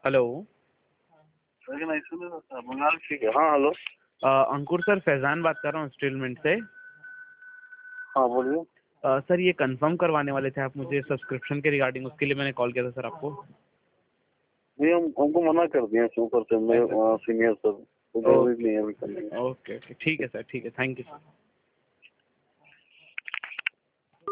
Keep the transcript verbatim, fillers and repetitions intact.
Hello. ठीक है। हाँ हेलो। अ, अंकुर सर, फैजान बात कर रहा हूँ इंस्टॉलमेंट से। हाँ बोलिए। अ, सर ये कंफर्म करवाने वाले थे आप मुझे सब्सक्रिप्शन के रिगार्डिंग, उसके लिए मैंने कॉल किया था सर आपको। नहीं हम हमको मना कर दिया ऊपर से, मैं सीनियर सर, तो जरूरी नहीं है अभी करने। ओके ओके, ठीक है सर, ठीक है, थैंक यू सर।